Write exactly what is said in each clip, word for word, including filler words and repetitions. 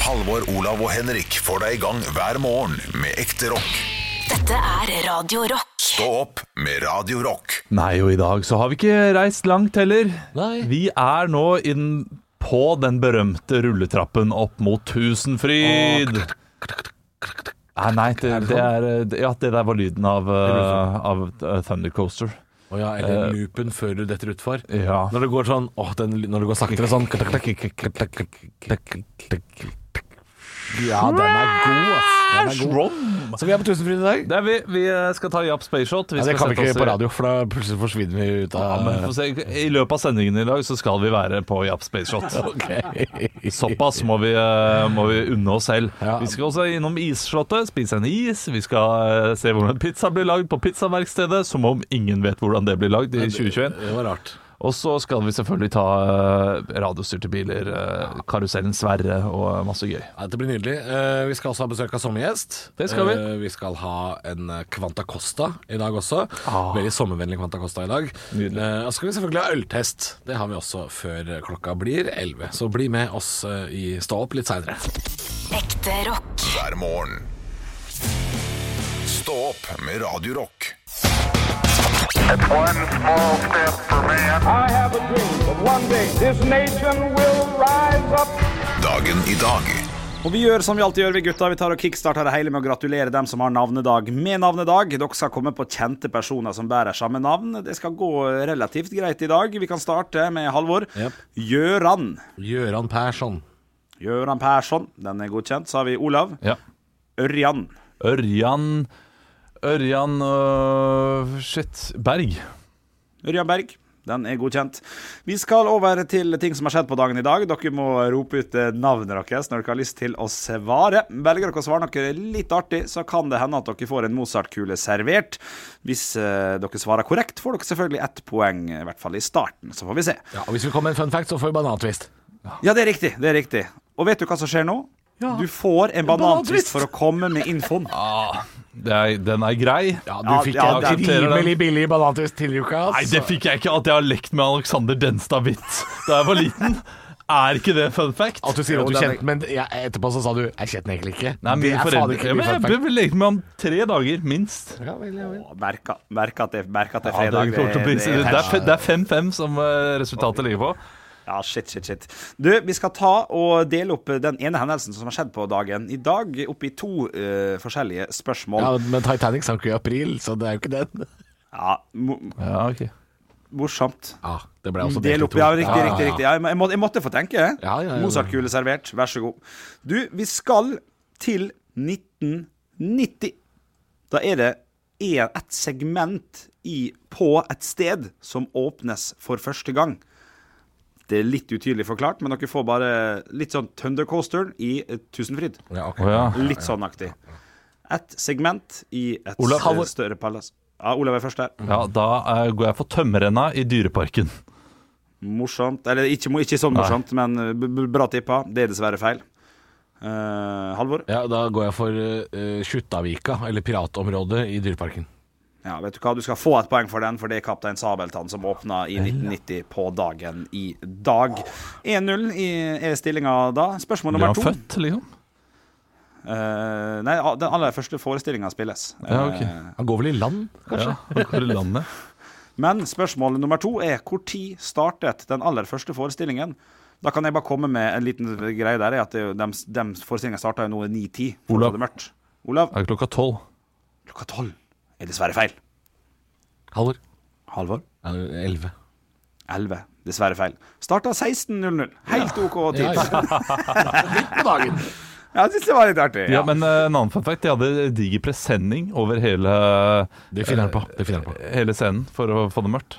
Halvor, Olav og Henrik får deg i gang hver morgen med ekte rock. Dette er Radio Rock. Stå opp med Radio Rock. Nei, og i dag så har vi ikke reist langt heller. Nei. Vi er nå inn på den berømte rulletrappen opp mot Tusenfryd. Nei, nei, det, det er Ja, det der var lyden av, uh, av uh, Thundercoaster. Å ja, eller loopen før du detter utfor. Ja. Når det går sånn, åh, den, når det går saktere sånn. Ja, den er god, ass. Den er god. Så vi er på Tusenfryd i dag. Det er vi. Vi skal ta Japp Space Shot. Vi Ja, det skal kan vi sette ikke oss på i- radio, for da plutselig forsvinner vi ut Ja, av men få se. I løpet av sendingen i dag så skal vi være på Japp Space Shot. Ok. Såpass må vi, eh, må vi unne oss selv. Ja. Vi skal også innom isslottet, spise en is. Vi skal eh, se hvordan pizza blir lagd på pizzaverkstedet, som om ingen vet hvordan det blir lagd i tjue tjueen. Det var rart. Og så skal vi selvfølgelig ta eh, radiostyrte biler, eh, karusellen Sverre og masse gøy. Ja, det blir nydelig. Eh, vi skal også ha besøk av sommergjest. Det skal vi. Eh, vi skal ha en eh, Quanta Costa i dag også. Ah. Veldig sommervennlig Quanta Costa i dag. Nydelig. Eh, og så skal vi selvfølgelig ha øltest. Det har vi også før klokka blir elleve. Så bli med oss eh, i Stå opp litt senere. Ekte rock. Hver morgen. Stå opp med Radio Rock. It's one small step for man. I have a dream that one day this nation will rise up. Dagen i dag. Og vi gjør som vi alltid gjør, vi gutter. Vi tar og kickstarter det hele med å gratulere dem som har navnedag med navnedag. Dere skal komme på kjente personer som bærer samme navn. Det skal gå relativt greit i dag. Vi kan starte med Halvor. Yep. Gjøran. Gjøran Persson. Gjøran Persson, den er godkjent. Så har vi Olav. Ja. Ørjan. Ørjan Ørjan øh, Shit. Berg. Ørjan Berg. Den er godkjent. Vi skal over til ting som har skjedd på dagen i dag. Dere må rope ut navnet deres når dere har lyst til å svare. Velger dere å svare noe litt artig, så kan det hende at dere får en Mozart-kule servert. Hvis uh, dere svarer korrekt, får dere selvfølgelig ett poeng, i hvert fall i starten. Så får vi se. Ja, og hvis vi kommer med en fun fact, så får vi banantvist. Ja, det er riktig, det er riktig. Og vet du hva som skjer nå? Ja. Du får en banantvist for å komme med infoen. Ah, det er, den er grei. Ja, du Ja, fikk ja, en det er- rimelig billig banantvist til uka. Altså. Nei, det fikk jeg ikke. At jeg har lekt med Alexander Denstad-vits da jeg var liten. Er ikke det fun fact? At du sier Jo, at du den er- kjente, men ja, etterpå så sa du jeg kjente den egentlig ikke. Nei, det mine er faen foreldre ikke ja, mye men fun Jeg fact. ble lekt med ham tre dager, minst. Ja, vel, ja, vel. Merka, merka, at det, merka at det er Ja, det, fredag. kommer til å bli- det, det er fe- det er fem fem som eh, resultatet ligger på. Ja, shit, shit, shit. Du, vi skal ta og dele opp den ene hendelsen som har skjedd på dagen i dag, opp i to uh, forskjellige spørsmål. Ja, men Titanic sank jo i april, så det er jo ikke den. Ja, mo Ja, ok. morsomt. Ja, det ble også Del delt i opp, to. ja, riktig, Ja, riktig, ja, riktig. Ja, jeg, må, jeg måtte få tenke. Ja, ja, ja. Mozart-kule servert, vær så god. Du, vi skal til nitten nitti. Da er det en, et segment i, på et sted som åpnes for første gang. Det er litt utydelig forklart, men dere får bare litt sånn Thundercoaster i uh, Tusenfryd. Ja, ok. Å, ja. Litt sånn aktig. Et segment i et Olav, større, Halvor. større palass. Ja, Olav er først der. Ja, da eh, går jeg for tømmerrenna i Dyreparken. Morsomt. Eller ikke, mo- ikke sånn morsomt, men uh, b b bra tippa. Det er dessverre feil. Uh, Halvor? Ja, da går jeg for uh, Kjuttaviga, eller piratområdet i Dyreparken. Ja, vet du hva? Du skal få et poeng for den, for det er Kaptein Sabeltann som åpna i nitten nitti på dagen i dag. en null i- er stillinga da. Spørsmål Ble nummer han to. født, liksom? Uh, nei, den aller første forestillinga spilles. Ja, ok. Uh, Han går vel i land, kanskje? Ja, hvor i landet? Men spørsmål nummer to er hvor tid startet den aller første forestillingen? Da kan jeg bare komme med en liten greie der, er at det, er jo- dem, dem forestillingene starta jo nå i ni ti. Olav. Det er mørkt. Olav? Er det klokka tolv? Klokka tolv er dessverre feil. Halvor? Halvor? Ja, elleve. elleve. Dessverre feil. Starta seksten null null. Helt OK tid. Ja, ja. På dagen. Ja, jeg synes det var litt artig. Ja, men eh, en annen fun fact, de hadde diger presenning over hele, Det finner han på. Det finner han på. hele scenen for å få det mørkt.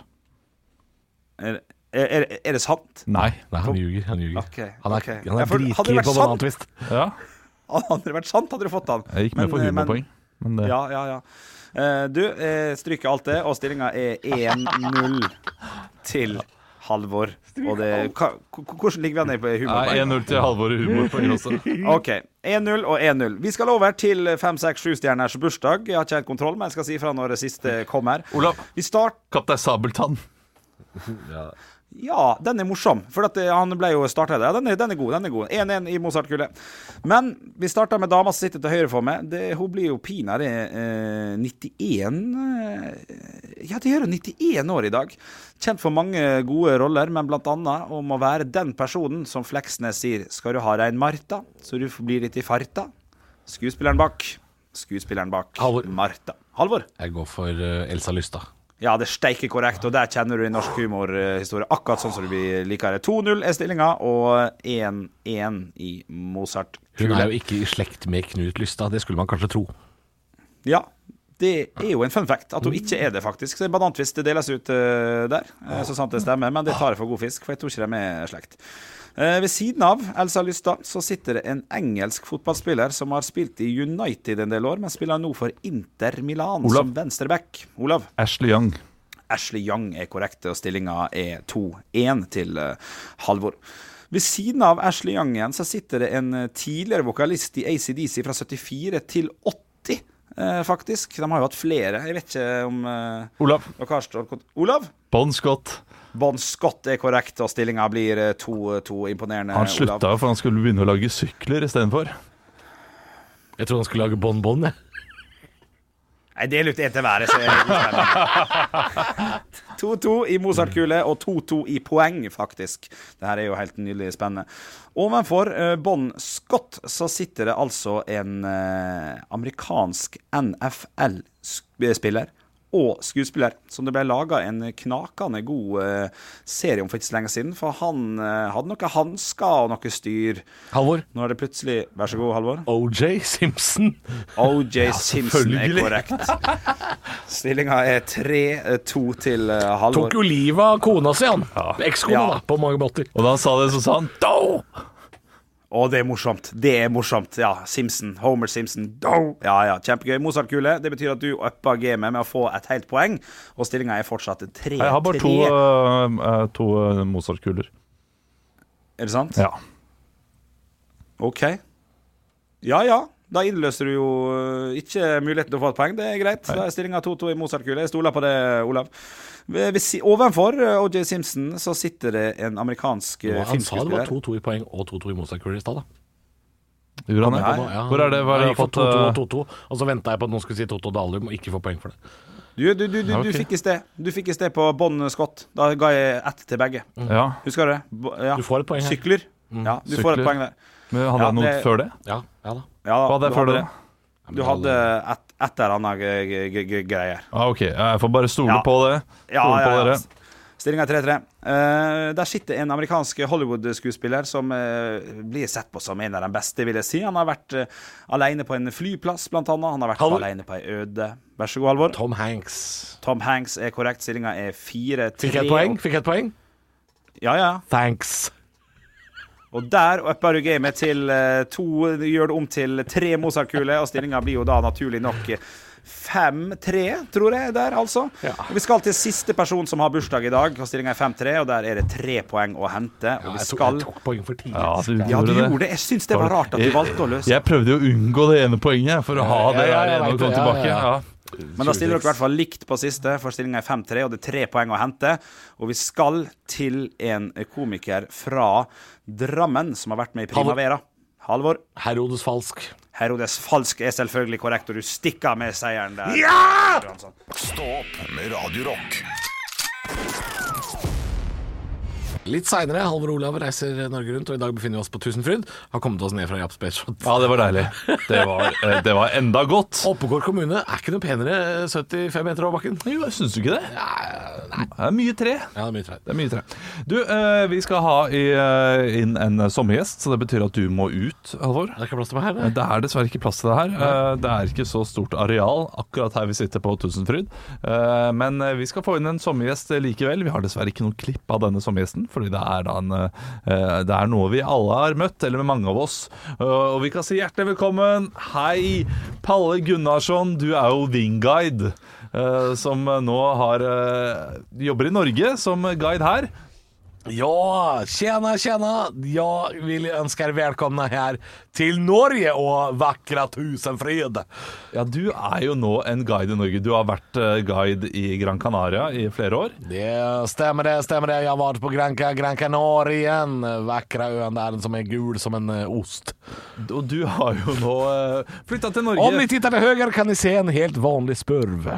Er, er, er det sant? Nei. Nei, han ljuger. Han ljuger. Ok, Han er, ok. han Ja, er for hadde det dritkeen vært på sant- banantvist. Ja, Hadde det vært sant, hadde du fått den. jeg gikk med Men, for eh, men- humorpoeng. Men det, Ja, ja, ja. Eh, du, eh, stryker alt det, og stillinga er en null til Halvor. Og det, hva, h- hvordan ligger vi an i på Nei, humorpoeng? en null til Halvor i humorpoeng også. Ok, en null og en null. Vi skal over til fem seks sju stjerners bursdag. Jeg har ikke helt kontroll, men jeg skal si fra når det siste kommer. Olav, Vi start... Kaptein Sabeltann. Ja, den er morsom, for at han ble jo startet der. Ja, den er, den er god, den er god. en en i Mozart-kule. Men vi starter med dama som sitter til høyre for meg. Det, hun blir jo pinadø eh, nittien eh, Ja, det gjør hun nittien år i dag. Kjent for mange gode roller, men blant annet om å være den personen som Fleksnes sier, skal du ha deg en Martha, så du blir litt i farta. Skuespilleren bak. Skuespilleren bak. Halvor. Martha. Halvor. Jeg går for uh, Elsa Lystad. Ja, det er steike korrekt, og der kjenner du i norsk humorhistorie akkurat sånn som du liker det. to null er stillinga, og en en i Mozart. Hun er jo ikke i slekt med Knut Lystad, det skulle man kanskje tro. Ja, det er jo en fun fact at hun ikke er det, faktisk. Så banantvist deles ut uh, der, uh, så sant det stemmer, men det tar jeg for god fisk, for jeg tror ikke de er slekt. Uh, ved siden av Elsa Lystad så sitter det en engelsk fotballspiller som har spilt i United en del år, men spiller nå for Inter Milan Olav. som venstreback. Olav? Ashley Young. Ashley Young er korrekt, og stillinga er to en til uh, Halvor. Ved siden av Ashley Young igjen så sitter det en tidligere vokalist i A C D C fra syttifire til åtti, uh, faktisk. De har jo hatt flere. Jeg vet ikke om uh, Olav. Olav? Bon Scott. Bon Scott er korrekt, og stillinga blir to to. Imponerende. Han slutta jo for han skulle begynne å lage sykler istedenfor. Jeg tror han skulle lage Bon Bon, jeg. Nei, del ut en til hver, så er det to to i Mozart-kule og to to i poeng, faktisk. Dette er jo helt nydelig spennende. Ovenfor uh, Bon Scott så sitter det altså en uh, amerikansk N F L-spiller og skuespiller, som det ble laget en knakende god uh, serie om for ikke så lenge siden, for han uh, hadde noen handsker og noe styr. Halvor. Nå er det plutselig, vær så god, Halvor. O J Simpson. O J Simpson er korrekt. Stillinga er tre to til uh, Halvor. Tok jo livet av kona si, han. Ja. Ekskona, Ja. da, på mange måter. Og da han sa det, så sa han Do! Å, det er morsomt. Det er morsomt. Ja, Simpson. Homer Simpson. Do! Ja, ja, kjempegøy. Mozart-kule. Det betyr at du upper gamet med å få et helt poeng, og stillinga er fortsatt tre tre. Jeg har bare to, uh, to uh, Mozart-kuler. Er det sant? Ja. Ok. Ja, ja. Da innløser du jo uh, ikke muligheten til å få et poeng. Det er greit. Da er stillinga to to i Mozart-kule. Jeg stoler på det, Olav. Ved, ved, ovenfor uh, O J Simpson så sitter det en amerikansk uh, Han sa det var filmskuespiller. to to i poeng og to to i Mozart-kuler i stad, da. Gjorde han det? Nei. Ja, Hvor er det? Hva er det jeg jeg har gikk for fått, to to uh, og to to, og så ventet jeg på at noen skulle si Toto Dalum og ikke få poeng for det. Du, du, du, du, Ja, du ok. fikk i sted Du fikk i sted på Bon Scott. Da ga jeg ett til begge. Ja. Husker du det? Bo, ja. Du får et poeng her. Sykler. Ja, du får Sykler. et poeng der. Men hadde Ja, jeg noe det- før det? Ja, ja da. Ja, Hva hadde jeg du før det? det. Du hadde et, et eller annet g- g- g- g- greier. Ah, ok, jeg får bare stole Ja. på det. Ja, Stole på ja, ja. dere. Stillinga er tre tre. Uh, der sitter en amerikansk Hollywood-skuespiller som uh, blir sett på som en av de beste, vil jeg si. Han har vært uh, alene på en flyplass, blant annet. Han har vært Halvor. alene på ei øde. Vær så god, Halvor. Tom Hanks. Tom Hanks er korrekt. Stillinga er fire tre. Fikk jeg et poeng? Fikk jeg et poeng? Ja, ja. Thanks. Og der upper du gamet til uh, to, gjør det om til tre Mozart-kuler, og stillinga blir jo da naturlig nok fem tre, tror jeg, der altså. Ja. Og vi skal til siste person som har bursdag i dag, og stillinga er fem tre, og der er det tre poeng å hente. Og Ja, vi jeg, tok, skal... jeg tok poeng for tidlig. Ja, du Ja, du gjorde det. gjorde det. Jeg syns det var rart at du valgte å løse. Jeg prøvde jo å unngå det ene poenget for å ha det Ja, ja, der jeg ene vet og komme det. Ja, tilbake. ja, ja. Ja. Men da stiller dere i hvert fall likt på siste, for stillinga er fem tre, og det er tre poeng å hente. Og vi skal til en komiker fra Drammen som har vært med i Primavera. Halvor. Herodes Falsk. Herodes Falsk er selvfølgelig korrekt, og du stikker av med seieren der. Ja! Stå opp med Radio Rock. Litt senere, Halvor Olav reiser Norge rundt, og i dag befinner vi oss på Tusenfryd. Har kommet oss ned fra Japp Space Shot. Ja, det var deilig. Det var, eh, det var enda godt. Oppegård kommune er ikke noe penere syttifem meter over bakken. Jo, syns du ikke det? Nei. Det er mye tre. Ja, det er mye treit. Det er mye tre. Du, eh, vi skal ha i, eh, inn en sommergjest, så det betyr at du må ut, Halvor. Det er ikke plass til meg her, Det er dessverre ikke plass til det her. Eh, Det er ikke så stort areal akkurat her vi sitter på Tusenfryd. Eh, Men eh, vi skal få inn en sommergjest likevel. Vi har dessverre ikke noen klipp av denne sommergjesten, fordi det er, da en, eh, det er noe vi alle har møtt, eller med mange av oss. Eh, Og vi kan si hjertelig velkommen. Hei, Palle Gunnarsson. Du er jo Wingguide, eh, som nå har, eh, jobber i Norge som guide her. Ja, tjena, tjena. Jag vill önska er välkomna här till Norge och vackra Tusenfryd. Ja, du er jo nå en guide i Norge. Du har vært eh, guide i Gran Canaria i flere år. Det stämmer det, stämmer det. Jag har varit på Gran, Gran Canarien, vackra ön där som är gul som en eh, ost. Og du har jo nå eh, flyttet til Norge. Om ni tittar till höger kan ni se en helt vanlig spurv.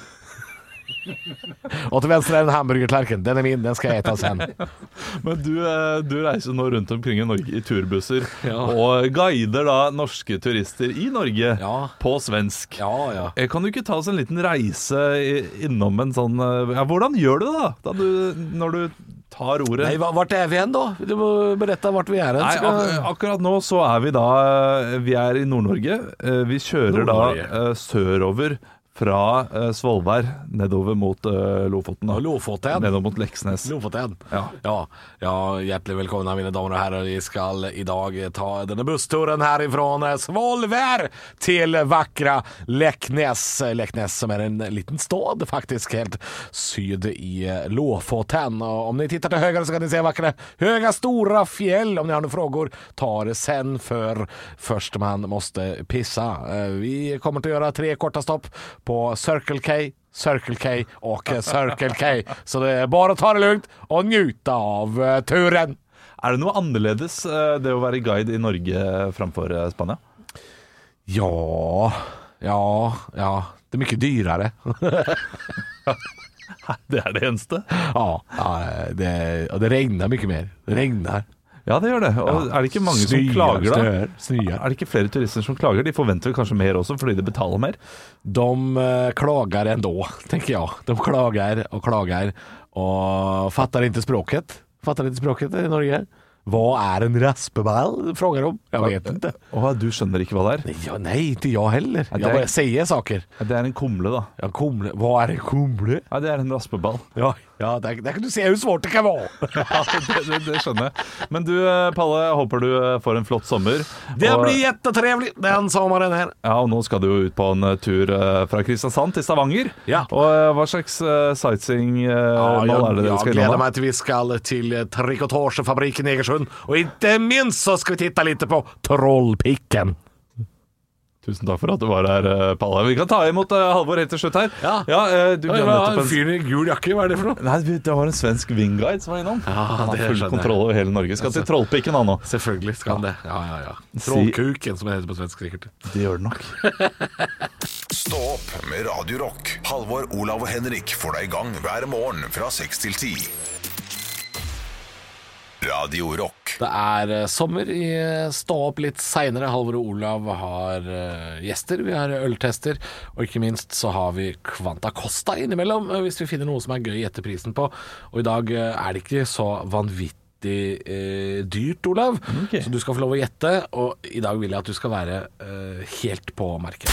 Og til venstre er en hamburgertlerken. Den er min, den skal jeg ta sen. Men du, eh, du reiser nå rundt omkring i Norge i turbusser Ja. og guider da norske turister i Norge Ja. på svensk. Ja, ja. Eh, Kan du ikke ta oss en liten reise i- innom en sånn eh, Ja, hvordan gjør du det da, da du, når du tar ordet? Nej, vart är vi än då? Du må berätta vart vi är än. Nei, ak akkurat nå så er vi da Vi er i Nord-Norge. Eh, Vi kjører Nord-Norge. da eh, sørover fra eh, Svolvær nedover mot eh, Lofoten. da. Lofoten. Nedover mot Leksnes. Lofoten. Ja. Ja, ja, hjärtligt välkomna mina damer och herrar. Vi ska idag ta den här bussturen härifrån Svolvær till vackra Leknes. Leknes som är en liten stad faktiskt helt syd i Lofoten. Och om ni tittar till höger så kan ni se vackra höga stora fjäll. Om ni har några frågor, ta det sen för först man måste pissa. Eh, Vi kommer att göra tre korta stopp på Circle K, Circle K och Circle K. Så det är bara att ta det lugnt och njuta av eh, turen. Er det noe annerledes eh, det å være guide i Norge framfor eh, Spania? Ja, ja, ja. Det är mycket dyrare. Det er det eneste. Ja, ja det, och det regnar mycket mer. Det regnar. Ja, det gjør det. Og er det ikke mange som Snøer, klager da? snøer, snøer. Er det ikke flere turister som klager? De forventer vel kanskje mer også, fordi de betaler mer? De eh, klagar ändå, tänker jag. De klagar och klagar och fattar inte språket. Fattar inte språket i Norge. Vad är en raspeball? Frågar de. Jag vet inte. Å, du skjønner ikke hva det er? Nej, ja, nej, inte jag heller. Ja, det Jag är- bara säger saker. Ja, det er en kumle, da. Ja, kumle. Vad är en kumle? Ja, det er en raspeball. Ja, ja där, där kan du se hur svårt det kan vara. Ja, det, det, det skjønner jeg. Men du, eh, Palle, jeg håper du eh, får en flott sommer. Det Og- blir jättetrevligt den sommaren här. Ja, og nå skal du jo ut på en eh, tur eh, fra Kristiansand til Stavanger. Ja. Og eh, hva slags uh, sightseeing-mål Ja, er det jag, dere jag skal gläder innom? mig att vi ska till eh, trikotagefabriken i Egersund. Och inte minst så ska vi titta lite på Trollpicken. Tusen takk for at du var her, eh, Palle. Vi kan ta imot eh, Halvor helt til slutt her. Ja. eh, du Ja, kan nettopp en... fyr i gul jakke, hva er det for noe? Nei, det var en svensk wingguide som var innom. Ja, Han har det full skjønner jeg. kontroll over hele Norge. Skal til Trollpikken han nå. Selvfølgelig skal han det. Ja, ja, ja. Si- Trollkuken, som det heter på svensk sikkert. Det gjør det nok. Stå opp med Radio Rock. Halvor, Olav og Henrik får deg i gang hver morgen fra seks til ti. Radio Rock. Det er eh, sommer i eh, Stå opp litt senere. Halvor og Olav har eh, gjester, vi har øltester, og ikke minst så har vi Quanta Costa innimellom, eh, hvis vi finner noe som er gøy å gjette prisen på. Og i dag eh, er det ikke så vanvittig eh, dyrt, Olav, Ok. så du skal få lov å gjette, og i dag vil jeg at du skal være eh, helt på merket.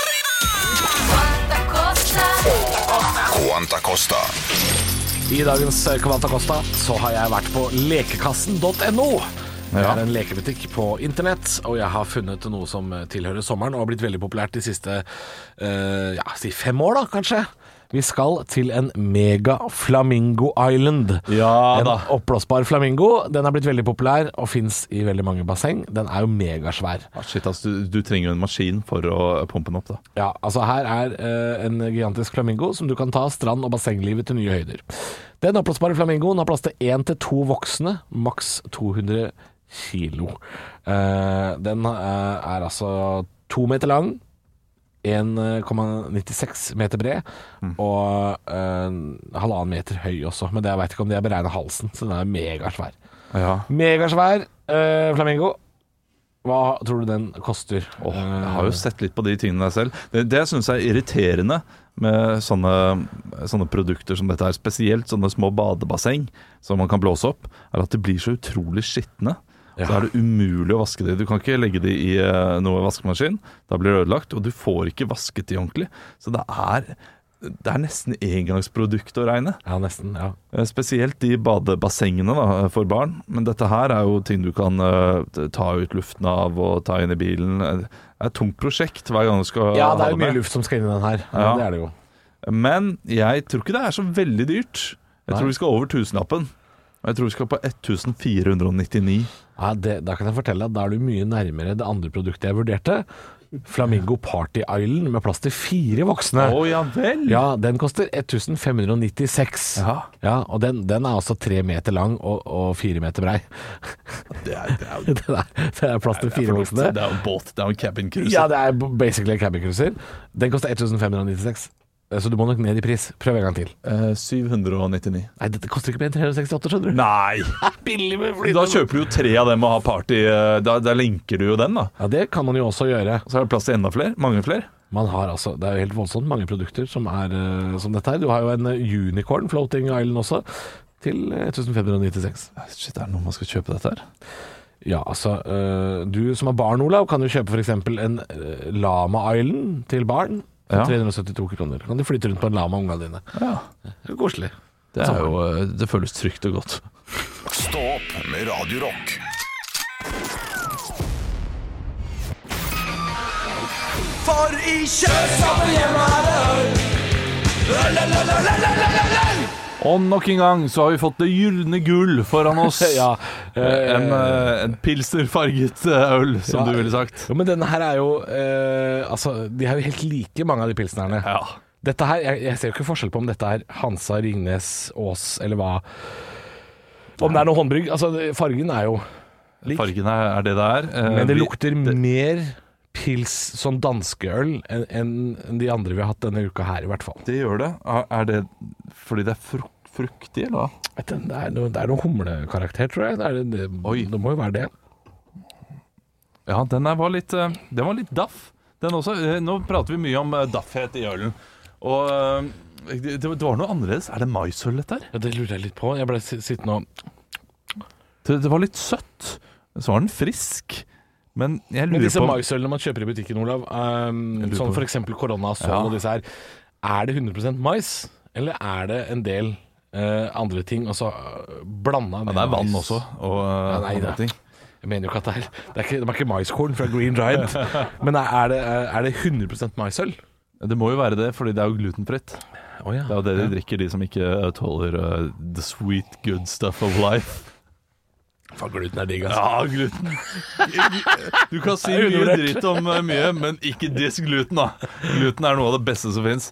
Quanta Costa. I dagens eh, Quanta Costa så har jeg vært på lekekassen punktum no. Det Ja. er en lekebutikk på internett, og jeg har funnet noe som tilhører sommeren og har blitt veldig populært de siste eh, ja, si fem år da, kanskje. Vi skal til en mega flamingo island. Ja en da. oppblåsbar flamingo. Den er blitt veldig populær og finnes i veldig mange basseng. Den er jo megasvær. Ah, shit, altså, du, du trenger jo en maskin for å pumpe den opp, da. Ja, altså her er eh, en gigantisk flamingo som du kan ta strand- og bassenglivet til nye høyder. Den oppblåsbare flamingoen har plass til én til to voksne, maks to hundre kilo. Eh, den eh, er altså to meter lang, en komma nittiseks meter bred og eh, halvannen meter høy også. Men det, jeg vet ikke om det er beregnet halsen, så den er megasvær. Ja. Megasvær eh, flamingo. Hva tror du den koster? Åh, jeg har jo sett litt på de tingene der selv. Det, det jeg synes er irriterende med sånne, sånne produkter som dette her, spesielt sånne små badebasseng som man kan blåse opp, er at de blir så utrolig skittende. Ja. Så er det umulig å vaske de. Du kan ikke legge de i uh, noe vaskemaskin. Da blir det ødelagt, og du får ikke vasket de ordentlig. Så det er, det er nesten engangsprodukt å regne. Ja, nesten, ja. Eh, Spesielt de badebassengene da, for barn. Men dette her er jo ting du kan eh, ta ut luften av og ta inn i bilen. Det er et tungt prosjekt hver gang du skal Ja, det ha er jo mye med. luft som skal inn i den her. Ja, Ja. det er det jo. Men jeg tror ikke det er så veldig dyrt. Jeg Nei. tror vi skal over tusenlappen. Jeg tror vi skal på fjorten nittini. Ja, det, da kan jeg fortelle at da er du mye nærmere det andre produktet jeg vurderte. Flamingo Party Island med plass til fire voksne. Å, ja vel. Ja, den koster femten nittiseks. Ja. Ja, og den, den er altså tre meter lang og, og fire meter brei. Det er, det er, det, er, det er plass til fire voksne. Det er jo båt, det er jo en cabin cruiser. Ja, det er basically en cabin cruiser. Den koster femten nittiseks. Så du må nok ned i pris. Prøv en gang til. Eh, syv nittini. Nei, dette koster ikke mer enn tre hundre sekstiåtte, skjønner du. Nei! Billig med fly. Da kjøper du jo tre av dem og har party. Da, da linker du jo den, da. Ja, det kan man jo også gjøre. Så er det plass til enda flere. Mange flere. Man har altså, det er jo helt voldsomt mange produkter som er uh, som dette her. Du har jo en Unicorn Floating Island også, til femten nittiseks. Shit, er det noe man skal kjøpe dette her? Ja, altså, uh, du som har barn, Olav, kan jo kjøpe for eksempel en uh, Lama Island til barn. Ja. tre hundre syttito kroner. Kan du flytte rundt på en lama med ungene dine. Ja. Det er koselig. Det er jo, det føles trygt og godt. Stå opp med Radio Rock. For i kjøpskapen hjemme er det øl. Og nok en gang så har vi fått det gylne gull foran oss. Ja, en, en pilsnerfarget øl, som ja, du ville sagt. Jo, men denne her er jo eh, altså, de er jo helt like, mange av de pilsnerne. Ja. Dette her, jeg, jeg ser jo ikke forskjell på om dette er Hansa, Ringnes, Ås eller hva. Om det er noe håndbrygg. Altså, fargen er jo lik. Fargen er, er det det er. Eh, Men det vi- lukter det- mer pils som danskeøl enn enn de andre vi har hatt denne uka her, i hvert fall. Det gjør det. Er er det fordi det er frukt, fruktig, eller hva? Vet du, Det er noe, det er noe humlekarakter, tror jeg. Det, er, det, Oi. det må jo være det. Ja, den er- var litt, eh, den var litt daff. Den også. Eh, Nå prater vi mye om eh, daffhet i ølen. Og eh, det, det var noe annerledes. Er det maisøl dette her? Ja, det lurer jeg litt på. Jeg ble sittende og Det, det var litt søtt. Så var den frisk. Men jeg Men lurer disse på maisølene man kjøper i butikken, Olav, um, lurer sånn på- for eksempel Corona og Sol Ja. og disse her, er det hundre prosent mais, eller er det en del uh, andre ting, og så uh, blanda ja, med det er vann mais? også. Og eh, Ja, nei, andre det- ting. Jeg mener jo ikke at det er Det er ikke, det er ikke maiskorn fra Green Giant, men er det, er det hundre prosent maisøl? Det må jo være det, fordi det er jo glutenfritt. Oh, ja. Det er jo det de drikker, de som ikke eh, tåler eh, the sweet, good stuff of life. Faen, gluten er digg, altså. Ja, gluten. Du kan si mye undervurdert. dritt om eh, mye, men ikke diss gluten, da. Gluten er noe av det beste som fins.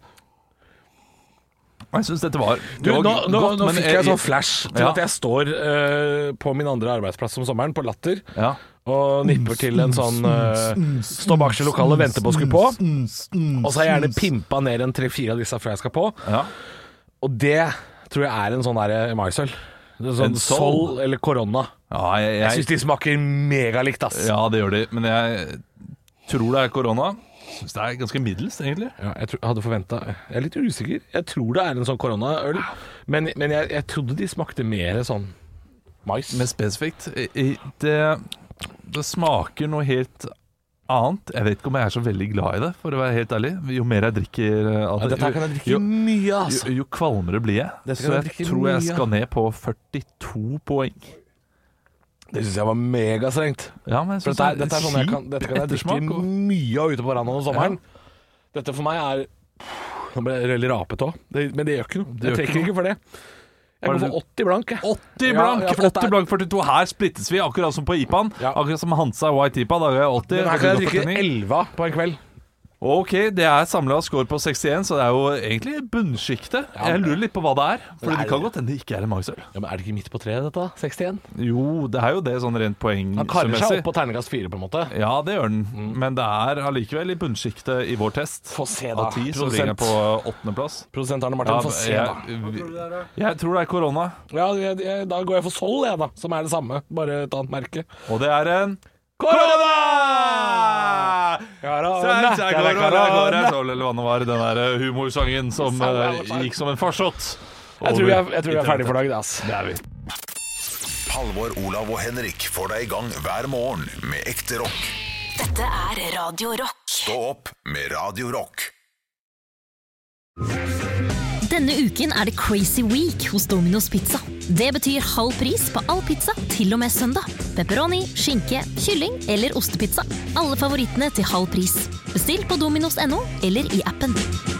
Jeg syns dette var, Du, det var nå, nå, godt, nå men fikk jeg sånn flash til Ja. at jeg står uh, på min andre arbeidsplass om sommeren, på Latter, Ja. og nipper til en sånn uh, Stå bak seg lokalet og venter på å skru på. Og så har jeg gjerne pimpa ned en tre-fire av disse før jeg skal på. Ja. Og det tror jeg er en sånn der maisøl. Sånn En Sol? Sol eller Corona. Ja, jeg, Jeg syns de smaker megalikt, ass. ja, det gjør de. Men jeg tror det er korona. Syns det er ganske middels, egentlig. Ja, jeg, tror, jeg hadde forventa Jeg er litt usikker. Jeg tror det er en sånn koronaøl, men, men jeg, jeg trodde de smakte mer sånn mais. Mer spesifikt. I- i- Det, det smaker noe helt annet. Jeg vet ikke om jeg er så veldig glad i det, for å være helt ærlig. Jo mer jeg drikker eh, av Ja, det, dette her kan jeg drikke jo, mye av, altså. jo, jo kvalmere blir jeg. Dette kan Så jeg jeg drikke tror jeg mye av. skal ned på førtito poeng. Det syns jeg var megastrengt. Ja, men jeg For synes dette, er, det er dette, er sånn jeg kan, dette kan jeg drikke ettersmak, og- mye av ute på verandaen om sommeren. Dette for meg er Nå ble jeg veldig rapete òg, men det gjør ikke noe. Det gjør Jeg trekker ikke ikke for det. Jeg Var går det- for åtti blank. jeg. åtti Ja, blank! ja, for dette er- åtti blank førtito. Her splittes vi, akkurat som på I P A-en. Ja. Akkurat som Hansa White I P A. Da er jeg åtti. Men her og kan du jeg går drikke førtini. elleve av på en kveld. Ok, det er samla score på sekstien, så det er jo egentlig bunnsjiktet. Ja, Jeg lurer litt på hva det er. For det er det kan det. godt hende det ikke er en maisøl. Ja, men Er det ikke midt på treet, dette? sekstien? Jo, det er jo det sånn rent Han kaller seg poengsmessig. opp på terningkast fire, på en måte. Ja, det gjør den. Men det er allikevel i bunnsjiktet i vår test. Få se, da. Av ti så ligger jeg på åttendeplass. Produsent Arne Martin, Ja, få se, jeg, da. jeg tror det er korona, Ja, jeg, jeg, Da går jeg for Sol, jeg, da. Som er det samme, bare et annet merke. og det er en korona! Korona, Seg, korona, korona, sol, eller hva det var, den der eh, humorsangen som eh, gikk som en farsott. Jeg tror vi er, jeg tror vi er ferdig for dagen, ass. Det er vi. Halvor, Olav og Henrik får deg i gang hver morgen med ekte rock. Dette er Radio Rock. Stå opp med Radio Rock. Denne uken er det Crazy Week hos Domino's Pizza. Det betyr halv pris på all pizza til og med søndag. Pepperoni, skinke, kylling eller ostepizza. Alle favorittene til halv pris. Bestill på dominos punktum no eller i appen.